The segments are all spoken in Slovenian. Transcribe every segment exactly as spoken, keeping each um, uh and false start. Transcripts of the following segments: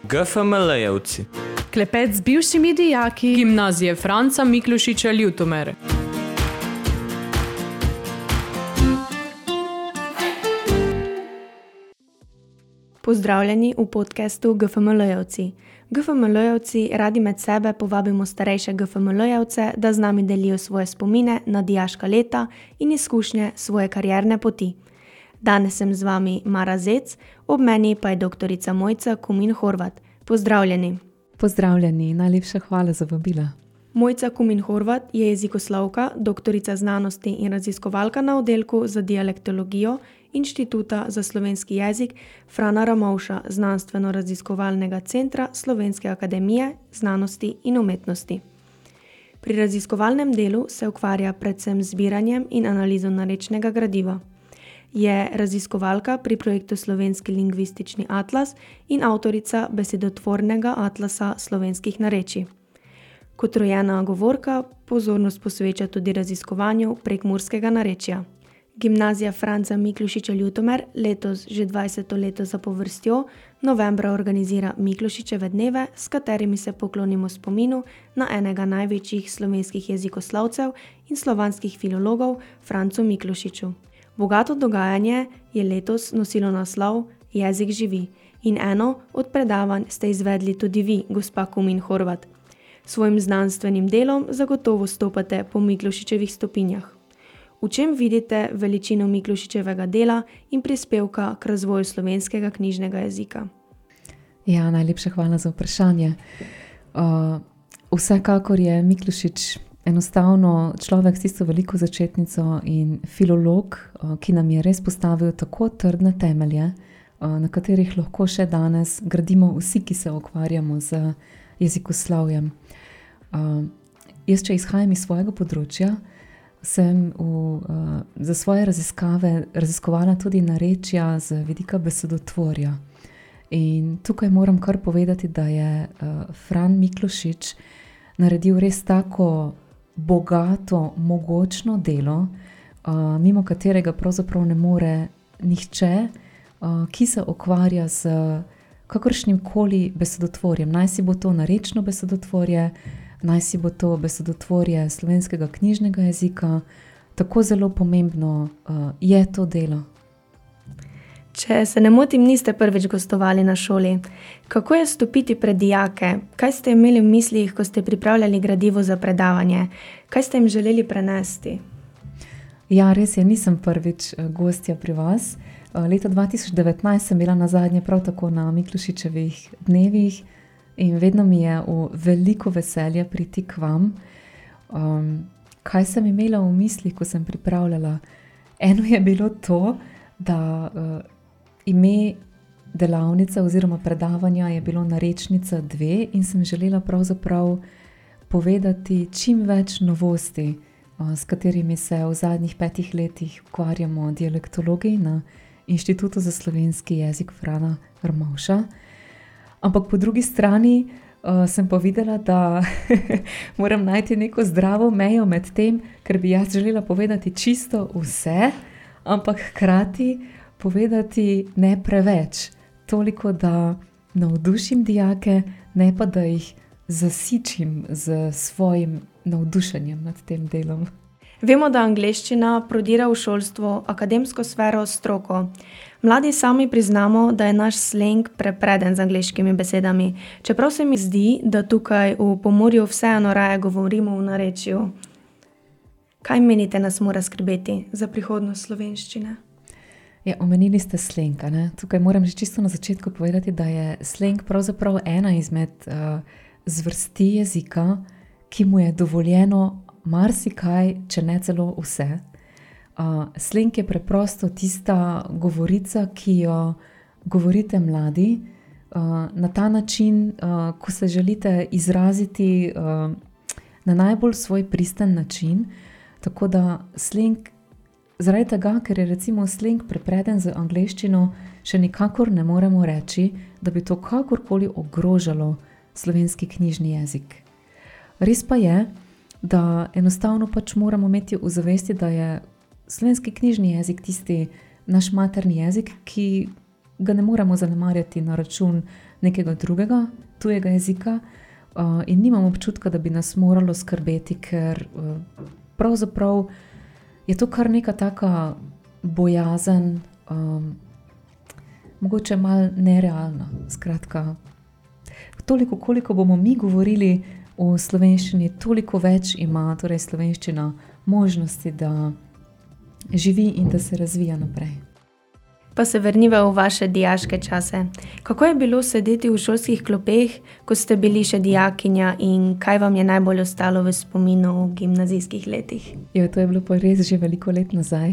G F M L-jevci. Klepet z bivšimi dijaki Gimnazije Franca Miklošiča Ljutomer. Pozdravljeni v podcastu G F M L-jevci. G F M L-jevci radi med sebe povabimo starejše G F M L-jevce, da z nami delijo svoje spomine na dijaška leta in izkušnje svoje karierne poti. Danes sem z vami Mara Zec, ob meni pa je doktorica Mojca Kumin Horvat. Pozdravljeni. Pozdravljeni, najlepša hvala za vabila. Mojca Kumin Horvat je jezikoslovka, doktorica znanosti in raziskovalka na oddelku za dialektologijo Inštituta za slovenski jezik Frana Ramovša Znanstveno-raziskovalnega centra Slovenske akademije znanosti in umetnosti. Pri raziskovalnem delu se ukvarja predvsem z zbiranjem in analizo narečnega gradiva. Je raziskovalka pri projektu Slovenski lingvistični atlas in avtorica besedotvornega atlasa slovenskih narečij. Kot rojena govorka pozornost posveča tudi raziskovanju prekmurskega narečja. Gimnazija Franca Miklošiča Ljutomer letos že dvajseto leto zapovrstjo novembra organizira Miklošičeve dneve, s katerimi se poklonimo spominu na enega največjih slovenskih jezikoslovcev in slovanskih filologov Francu Miklošiču. Bogato dogajanje je letos nosilo naslov Jezik živi in eno od predavanj ste izvedli tudi vi, gospa Kumin Horvat. Svojim znanstvenim delom zagotovo stopate po Miklošičevih stopinjah. V čem vidite veličino Miklošičevega dela in prispevka k razvoju slovenskega knjižnega jezika? Ja, najlepša hvala za vprašanje. Uh, vsekakor je Miklošič enostavno človek s tisto veliko začetnico in filolog, uh, ki nam je res postavil tako trdne temelje, uh, na katerih lahko še danes gradimo vsi, ki se ukvarjamo z jezikoslovjem. Uh, jaz, če izhajam iz svojega področja, sem v, uh, za svoje raziskave raziskovala tudi narečja z vidika besedotvorja. In tukaj moram kar povedati, da je uh, Fran Miklošič naredil res tako bogato, mogočno delo, uh, mimo katerega pravzaprav ne more nihče, uh, ki se ukvarja z kakršnim koli besedotvorjem. Naj si bo to narečno besedotvorje, naj si bo to besedotvorje slovenskega knjižnega jezika, tako zelo pomembno uh, je to delo. Če se ne motim, niste prvič gostovali na šoli. Kako je stopiti pred dijake? Kaj ste imeli v mislih, ko ste pripravljali gradivo za predavanje? Kaj ste jim želeli prenesti? Ja, res je, nisem prvič gostja pri vas. Leta dva tisoč devetnajst sem bila nazadnje prav tako na Miklošičevih dnevih in vedno mi je v veliko veselje priti k vam. Um, kaj sem imela v mislih, ko sem pripravljala? Eno je bilo to, da uh, ime delavnice oziroma predavanja je bilo Narečnica dve in sem želela pravzaprav povedati čim več novosti, uh, s katerimi se v zadnjih petih letih ukvarjamo dialektologi na Inštitutu za slovenski jezik Frana Ramovša. Ampak po drugi strani uh, sem pa videla, da moram najti neko zdravo mejo med tem, ker bi jaz želela povedati čisto vse, ampak hkrati povedati ne preveč, toliko, da navdušim dijake, ne pa da jih zasičim z svojim navdušenjem nad tem delom. Vemo, da angleščina prodira v šolstvo, akademsko sfero, stroko. Mladi sami priznamo, da je naš sleng prepreden z angleškimi besedami, čeprav se mi zdi, da tukaj v Pomurju vseeno raje govorimo v narečju. Kaj menite, nas mora skrbeti za prihodnost slovenščine? Ja, omenili ste sleng, ne? Tukaj moram že čisto na začetku povedati, da je sleng pravzaprav ena izmed uh, zvrsti jezika, ki mu je dovoljeno marsikaj, če ne celo vse. Uh, sleng je preprosto tista govorica, ki jo govorite mladi, uh, na ta način, uh, ko se želite izraziti uh, na najbolj svoj pristen način, tako da sleng, zaradi tega, ker je recimo sleng prepreden z angleščino, še nikakor ne moremo reči, da bi to kakorkoli ogrožalo slovenski knjižni jezik. Res pa je, da enostavno pač moramo imeti v zavesti, da je slovenski knjižni jezik tisti naš materni jezik, ki ga ne moremo zanemarjati na račun nekega drugega, tujega jezika uh, in nimam občutka, da bi nas moralo skrbeti, ker uh, pravzaprav je to kar neka taka bojazen, um, mogoče malo nerealna. Skratka, toliko, koliko bomo mi govorili o slovenščini, toliko več ima torej slovenščina možnosti, da živi in da se razvija naprej. Pa se vrniva v vaše dijaške čase. Kako je bilo sedeti v šolskih klopeh, ko ste bili še dijakinja in kaj vam je najbolj ostalo v spominu v gimnazijskih letih? Jo, to je bilo pa res že veliko let nazaj.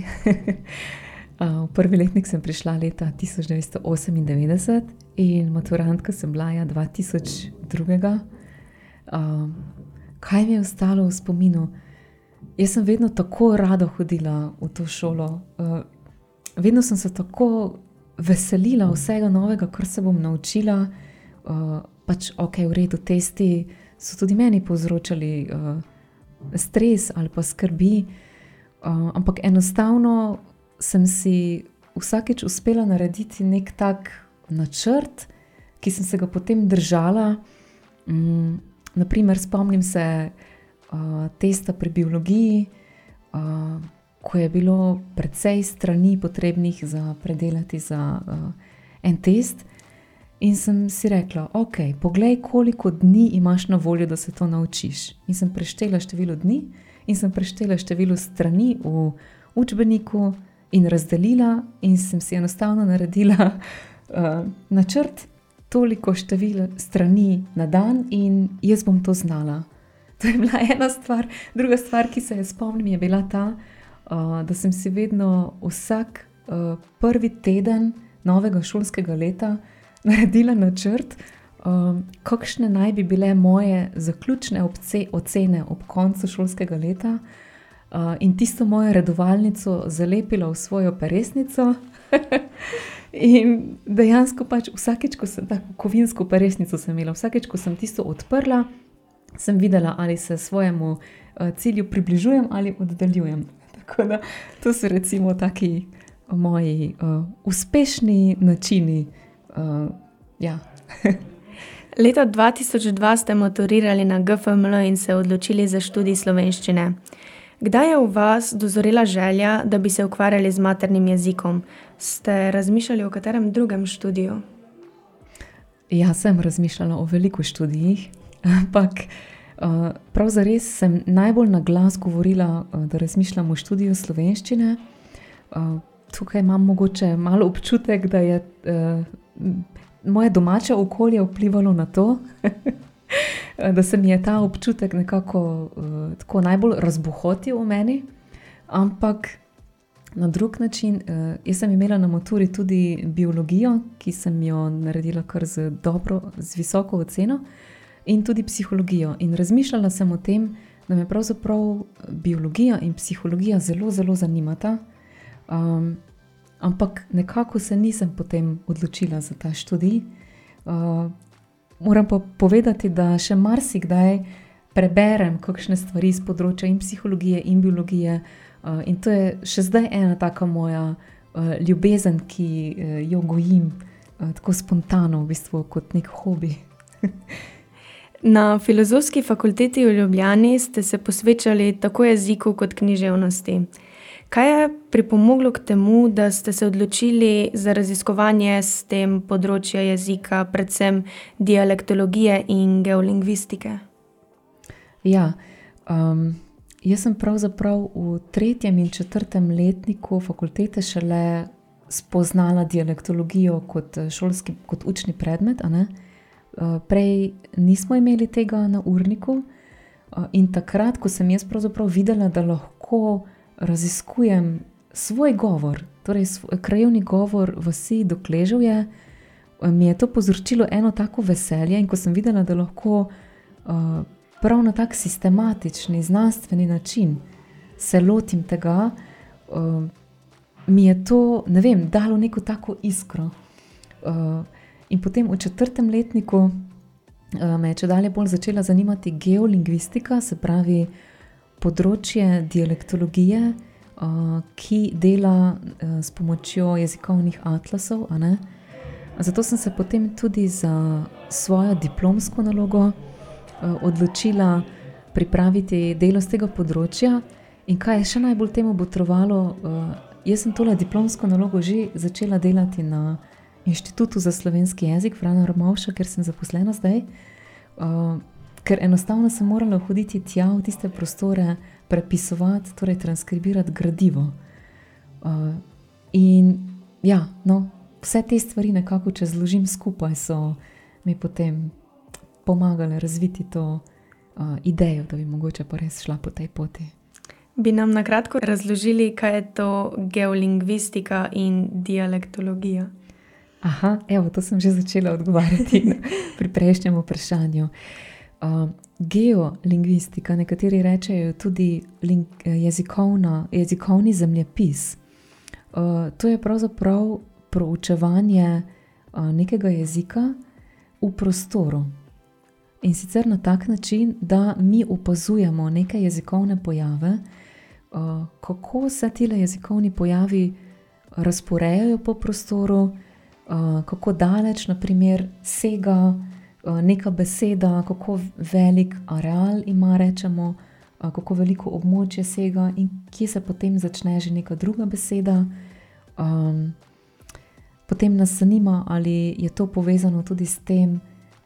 V prvi letnik sem prišla leta tisoč devetsto osemindevetdeset in maturantka sem bila ja dva tisoč dva. Uh, kaj mi je ostalo v spominu? Jaz sem vedno tako rada hodila v to šolo. Uh, vedno sem se tako veselila vsega novega, kar se bom naučila. Uh, pač ok, v redu, testi so tudi meni povzročali uh, stres ali pa skrbi, uh, ampak enostavno sem si vsakeč uspela narediti nek tak načrt, ki sem se ga potem držala. Um, naprimer, spomnim se uh, testa pri biologiji, uh, ko je bilo precej strani potrebnih za predelati za uh, en test. In sem si rekla, ok, poglej, koliko dni imaš na voljo, da se to naučiš. In sem preštela število dni in sem preštela število strani v učbeniku in razdelila in sem si enostavno naredila uh, načrt, toliko število strani na dan in jaz bom to znala. To je bila ena stvar. Druga stvar, ki se je spomnim, je bila ta, uh, da sem si vedno vsak uh, prvi teden novega šolskega leta naredila načrt, um, kakšne naj bi bile moje zaključne obce, ocene ob koncu šolskega leta uh, in tisto mojo redovalnico zalepila v svojo peresnico in dejansko pač vsakeč, ko sem tako kovinsko peresnico sem imela, vsakeč, ko sem tisto odprla, sem videla, ali se svojemu uh, cilju približujem ali oddaljujem. Tako da to so recimo taki moji uh, uspešni načini. Uh, ja. Leta dva tisoč dva ste maturirali na G F M L in se odločili za študij slovenščine. Kdaj je v vas dozorela želja, da bi se ukvarjali z maternim jezikom? Ste razmišljali o katerem drugem študiju? Ja, sem razmišljala o veliko študijih, ampak uh, prav zares sem najbolj na glas govorila, uh, da razmišljam o študiju slovenščine. Uh, tukaj imam mogoče malo občutek, da je uh, moje domače okolje vplivalo na to, da se mi je ta občutek nekako uh, tako najbolj razbohotil v meni, ampak na drug način, uh, jaz sem imela na maturi tudi biologijo, ki sem jo naredila kar z dobro, z visoko oceno, in tudi psihologijo. In razmišljala sem o tem, da me pravzaprav biologija in psihologija zelo, zelo zanimata. Um, ampak nekako se nisem potem odločila za ta študij. Uh, moram pa povedati, da še marsikdaj preberem kakšne stvari z področja in psihologije in biologije uh, in to je še zdaj ena taka moja uh, ljubezen, ki uh, jo gojim uh, tako spontano, v bistvu kot nek hobi. Na Filozofski fakulteti v Ljubljani ste se posvečali tako jeziku kot književnosti. Kaj je pripomoglo k temu, da ste se odločili za raziskovanje s tem področja jezika, predvsem dialektologije in geolingvistike? Ja, um, jaz sem pravzaprav v tretjem in četrtem letniku fakultete šele spoznala dialektologijo kot šolski, kot učni predmet, a ne? Uh, prej nismo imeli tega na urniku uh, in takrat, ko sem jaz pravzaprav videla, da lahko raziskujem svoj govor, torej svoj krajevni govor vasi Dokleževje, mi je to povzročilo eno tako veselje in ko sem videla, da lahko uh, prav na tak sistematični, znanstveni način se lotim tega, uh, mi je to, ne vem, dalo neko tako iskro. Uh, in potem v četrtem letniku uh, me je čedalje bolj začela zanimati geolingvistika, se pravi področje dialektologije, uh, ki dela uh, s pomočjo jezikovnih atlasov, a ne? Zato sem se potem tudi za svojo diplomsko nalogo odločila pripraviti delo z tega področja. In kaj je še najbolj temu botrovalo, jaz sem tole diplomsko nalogo že začela delati na Inštitutu za slovenski jezik Frana Ramovša, ker sem zaposlena zdaj, ker enostavno sem morala hoditi tja v tiste prostore, prepisovati, torej transkribirati gradivo. In ja, no, vse te stvari nekako, če zložim skupaj, so mi potem pomagale razviti to idejo, da bi mogoče pa res šla po tej poti. Bi nam na kratko razložili, kaj je to geolingvistika in dialektologija? Aha, evo, to sem že začela odgovarjati pri prejšnjem vprašanju. Uh, geolingvistika, nekateri rečejo tudi ling, jezikovna, jezikovni zemljepis. Uh, to je pravzaprav proučevanje uh, nekega jezika v prostoru. In sicer na tak način, da mi opazujemo neke jezikovne pojave, uh, kako se tile jezikovni pojavi razporejajo po prostoru, uh, kako daleč, na primer, sega uh, neka beseda, kako velik areal ima, rečemo, uh, kako veliko območje sega in kje se potem začne že neka druga beseda. Um, potem nas zanima, ali je to povezano tudi s tem,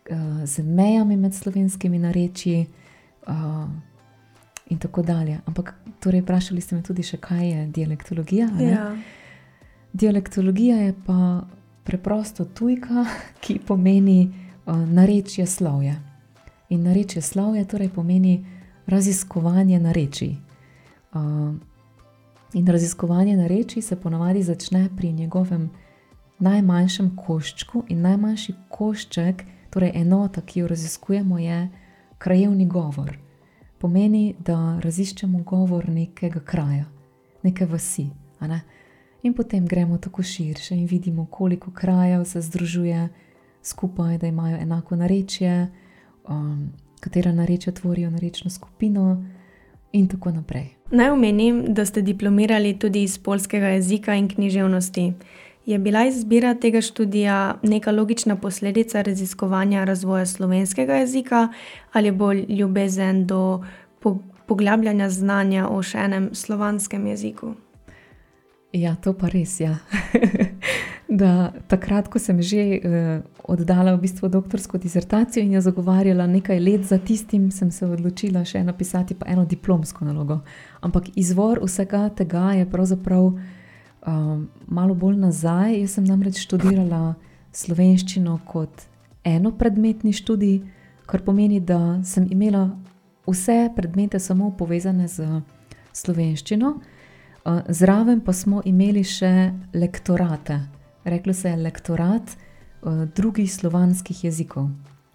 z mejami med slovenskimi narečji uh, in tako dalje. Ampak torej vprašali ste me tudi še, kaj je dialektologija. Ja. Dialektologija je pa preprosto tujka, ki pomeni uh, narečje slovje. In narečje slovje torej pomeni raziskovanje narečij. Uh, in raziskovanje narečij se ponavadi začne pri njegovem najmanjšem koščku in najmanjši košček, torej enota, ki jo raziskujemo, je krajevni govor. Pomeni, da raziščemo govor nekega kraja, neke vasi. A ne? In potem gremo tako širše in vidimo, koliko krajev se združuje skupaj, da imajo enako narečje, um, katera narečja tvorijo narečno skupino in tako naprej. Naj omenim, da ste diplomirali tudi iz poljskega jezika in književnosti. Je bila izbira tega študija neka logična posledica raziskovanja razvoja slovenskega jezika ali bolj ljubezen do poglabljanja znanja o še enem slovanskem jeziku? Ja, to pa res, ja. Da, takrat, ko sem že uh, oddala v bistvu doktorsko disertacijo in jo zagovarjala nekaj let za tistim, sem se odločila še napisati pa eno diplomsko nalogo. Ampak izvor vsega tega je pravzaprav Um, malo bolj nazaj. Jaz sem namreč študirala slovenščino kot enopredmetni študij, kar pomeni, da sem imela vse predmete samo povezane z slovenščino. Uh, zraven pa smo imeli še lektorate. Reklo se je lektorat uh, drugih slovanskih jezikov.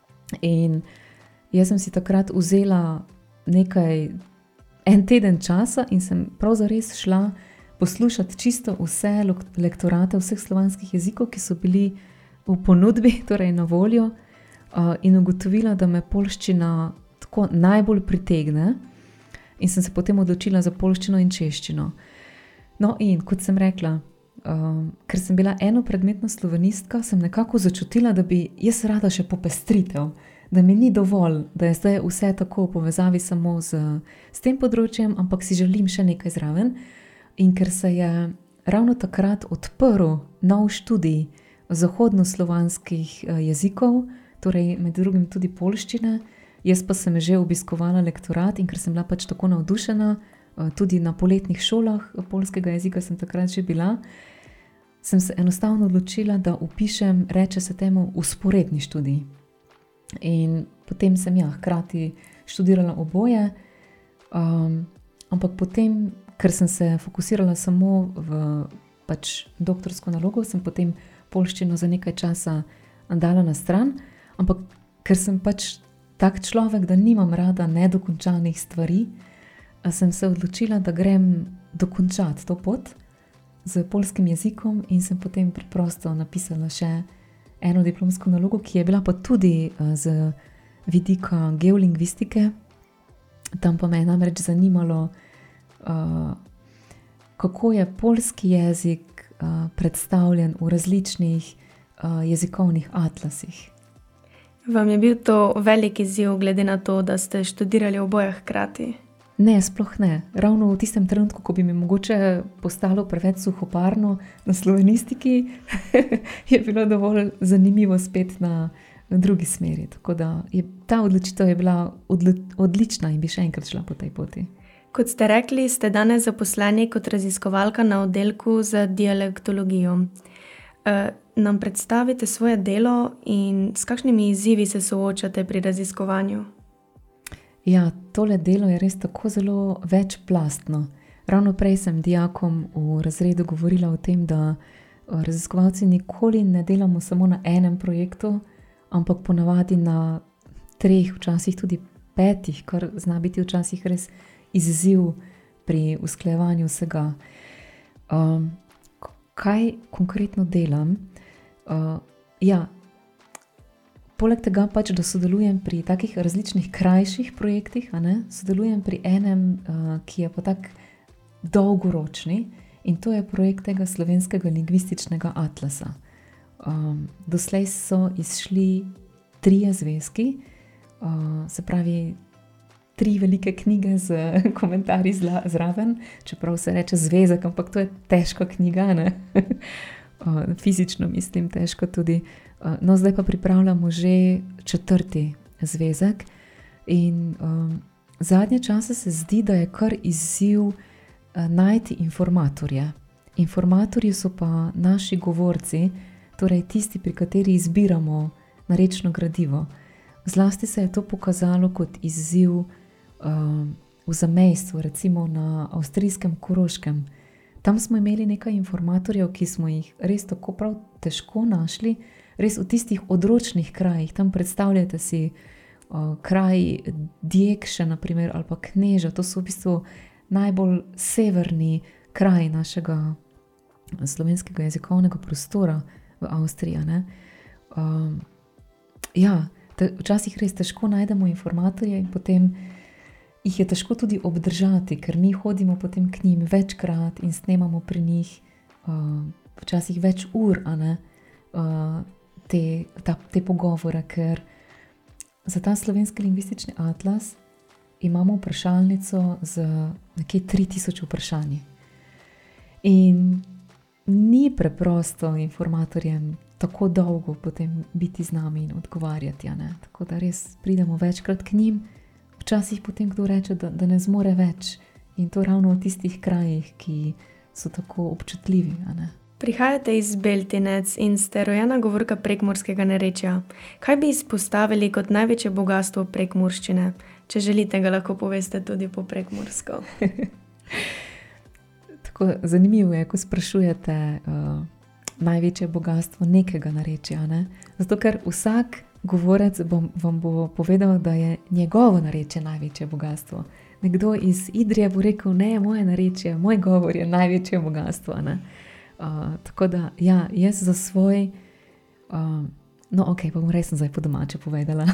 In jaz sem si takrat vzela nekaj, en teden časa in sem prav zares šla poslušati čisto vse lektorate vseh slovanskih jezikov, ki so bili v ponudbi, torej na voljo, in ugotovila, da me poljščina tako najbolj pritegne in sem se potem odločila za poljščino in češčino. No in kot sem rekla, ker sem bila enopredmetna slovanistka, sem nekako začutila, da bi jaz rada še popestritev, da mi ni dovolj, da je zdaj vse tako v povezavi samo z, s tem področjem, ampak si želim še nekaj zraven. In ker se je ravno takrat odprl nov študij zahodnoslovanskih jezikov, torej med drugim tudi poljščine, jaz pa sem že obiskovala lektorat in ker sem bila pač tako navdušena, tudi na poletnih šolah poljskega jezika sem takrat že bila, sem se enostavno odločila, da vpišem, reče se temu, vzporedni študij. In potem sem ja hkrati študirala oboje, um, ampak potem, ker sem se fokusirala samo v pač doktorsko nalogo, sem potem poljščino za nekaj časa dala na stran, ampak ker sem pač tak človek, da nimam rada nedokončanih stvari, sem se odločila, da grem dokončati to pot z poljskim jezikom in sem potem preprosto napisala še eno diplomsko nalogo, ki je bila pa tudi z vidika geolingvistike. Tam pa me je namreč zanimalo, Uh, kako je poljski jezik uh, predstavljen v različnih uh, jezikovnih atlasih. Vam je bil to velik izziv, glede na to, da ste študirali oboje hkrati? Ne, sploh ne. Ravno v tistem trenutku, ko bi mi mogoče postalo preveč suhoparno na slovenistiki, je bilo dovolj zanimivo spet na drugi smeri. Tako da je, ta odločitev je bila odli, odlična in bi še enkrat šla po tej poti. Kot ste rekli, ste danes zaposleni kot raziskovalka na oddelku za dialektologijo. E, nam predstavite svoje delo in s kakšnimi izzivi se soočate pri raziskovanju? Ja, tole delo je res tako zelo večplastno. Ravno prej sem dijakom v razredu govorila o tem, da raziskovalci nikoli ne delamo samo na enem projektu, ampak ponavadi na treh, včasih tudi petih, kar zna biti včasih res izziv pri usklajevanju vsega. Um, kaj konkretno delam? Uh, ja, Poleg tega pač, da sodelujem pri takih različnih krajših projektih, a ne, sodelujem pri enem, uh, ki je pa tak dolgoročni, in to je projekt tega slovenskega lingvističnega atlasa. Um, doslej so izšli trije zvezki, uh, se pravi tri velike knjige z komentarji zla, zraven, čeprav se reče zvezek, ampak to je težka knjiga, ne? uh, fizično mislim težko tudi. No, zdaj pa pripravljamo že četrti zvezek in um, zadnje čase se zdi, da je kar izziv uh, najti informatorje. Informatorji so pa naši govorci, torej tisti, pri kateri izbiramo narečno gradivo. Zlasti se je to pokazalo kot izziv uh, v zamejstvu, recimo na avstrijskem Koroškem. Tam smo imeli nekaj informatorjev, ki smo jih res tako prav težko našli, res v tistih odročnih krajih. Tam predstavljate si uh, kraj Djekše, naprimer, ali pa Kneža. To so v bistvu najbolj severni kraj našega slovenskega jezikovnega prostora v Avstriji. Ne? Um, ja, te, včasih res težko najdemo informatorje in potem jih je težko tudi obdržati, ker mi hodimo potem k njim večkrat in snemamo pri njih uh, včasih več ur, a ne? Uh, Te, ta, te pogovore, ker za ta slovenski lingvistični atlas imamo vprašalnico z nekje tri tisoč vprašanji. In ni preprosto informatorjem tako dolgo potem biti z nami in odgovarjati, ne? Tako da res pridemo večkrat k njim, včasih potem kdo reče, da, da ne zmore več, in to ravno v tistih krajih, ki so tako občutljivi, a ne? Prihajate iz Beltinec in ste rojena govorka prekmurskega narečja. Kaj bi izpostavili kot največje bogatstvo prekmurščine? Če želite, ga lahko poveste tudi po prekmursko. Tako zanimivo je, ko sprašujete uh, največje bogatstvo nekega narečja, ne? Zato, ker vsak govorec bom, vam bo povedal, da je njegovo narečje največje bogatstvo. Nekdo iz Idrije bo rekel, ne, moje narečje, moj govor je največje bogatstvo, ne? Uh, tako da, ja, jaz za svoj, uh, no ok, pa bom res zdaj po domače povedala.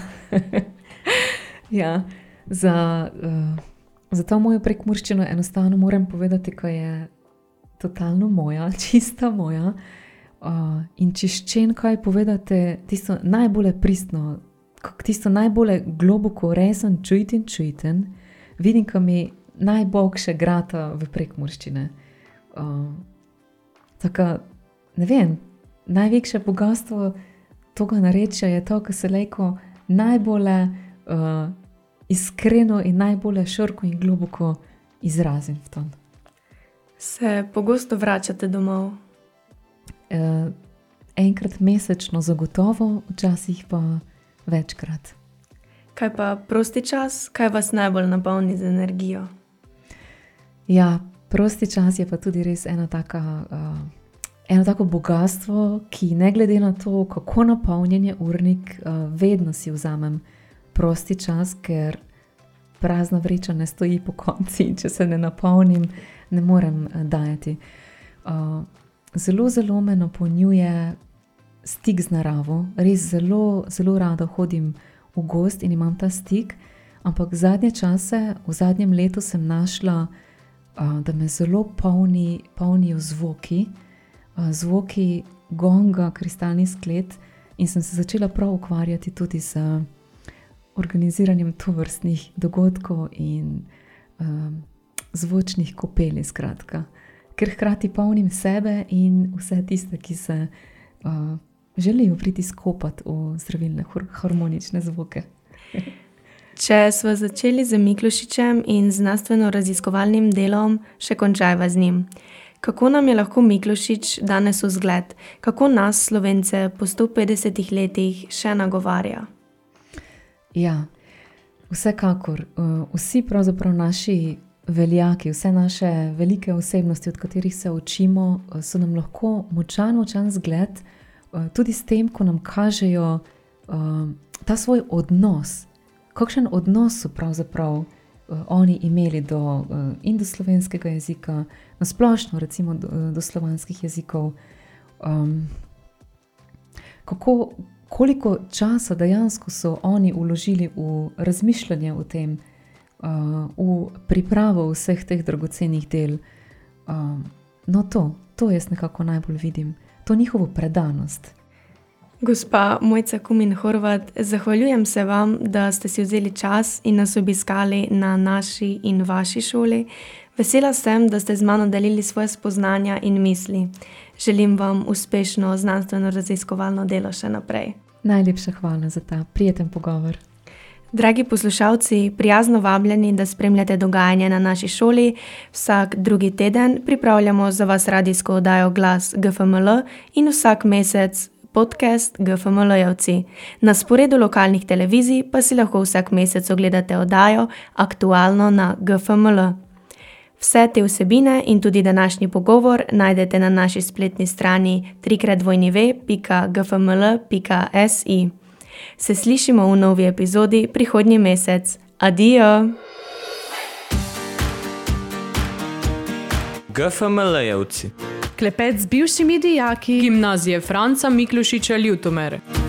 ja, za, uh, za to mojo prekmurščino enostavno moram povedati, ko je totalno moja, čista moja, uh, in čiščen, kaj povedate, tisto najbolje pristno, tisto najbolje globoko resen, čujten, čujten, vidim, ko mi najbolje grata v prekmurščine. Uh, Tako, ne vem, največje bogatstvo toga narečja je to, ko se lejko najbolje uh, iskreno in najbolje široko in globoko izrazim v tom. Se pogosto vračate domov? Uh, enkrat mesečno zagotovo, včasih pa večkrat. Kaj pa prosti čas? Kaj vas najbolj napolni z energijo? Ja, prosti čas je pa tudi res ena taka, uh, eno tako bogatstvo, ki ne glede na to, kako napolnjen je urnik, uh, vedno si vzamem prosti čas, ker prazna vreča ne stoji po konci, če se ne napolnim, ne morem uh, dajati. Uh, zelo, zelo me napolnjuje stik z naravo, res zelo, zelo rada hodim v gozd in imam ta stik, ampak zadnje čase, v zadnjem letu sem našla, da me zelo polni, polnijo zvoki, zvoki gonga kristalni sklet in sem se začela prav ukvarjati tudi z organiziranjem tovrstnih dogodkov in um, zvočnih kopeli, skratka. Ker hkrati polnim sebe in vse tiste, ki se uh, želijo priti skopati v zdravilne harmonične zvoke. Če smo začeli z Miklošičem in znanstveno-raziskovalnim delom, še končajva z njim. Kako nam je lahko Miklošič danes vzgled? Kako nas, Slovence, po sto petdesetih letih še nagovarja? Ja, vsekakor. Vsi pravzaprav naši veljaki, vse naše velike osebnosti, od katerih se učimo, so nam lahko močan, močan zgled, tudi s tem, ko nam kažejo ta svoj odnos. Kakšen odnos so pravzaprav uh, oni imeli do, uh, in do slovenskega jezika, na splošno recimo do, do slovanskih jezikov. Um, kako, koliko časa dejansko so oni vložili v razmišljanje o tem, uh, v pripravo vseh teh dragocenih del. Uh, no to, to jaz nekako najbolj vidim, to njihovo predanost. Gospa Mojca Kumin Horvat, zahvaljujem se vam, da ste si vzeli čas in nas obiskali na naši in vaši šoli. Vesela sem, da ste z mano delili svoje spoznanja in misli. Želim vam uspešno znanstveno-raziskovalno delo še naprej. Najlepša hvala za ta prijeten pogovor. Dragi poslušalci, prijazno vabljeni, da spremljate dogajanje na naši šoli. Vsak drugi teden pripravljamo za vas radijsko oddajo Glas G F M L in vsak mesec podcast G F M L-jevci. Na sporedu lokalnih televizij pa si lahko vsak mesec ogledate oddajo Aktualno na G F M L. Vse te vsebine in tudi današnji pogovor najdete na naši spletni strani w w w pika g f m l pika s i. Se slišimo v novi epizodi prihodnji mesec. Adijo! G F M L-jevci. Klepet z bivšimi dijaki Gimnazije Franca Miklošiča Ljutomer.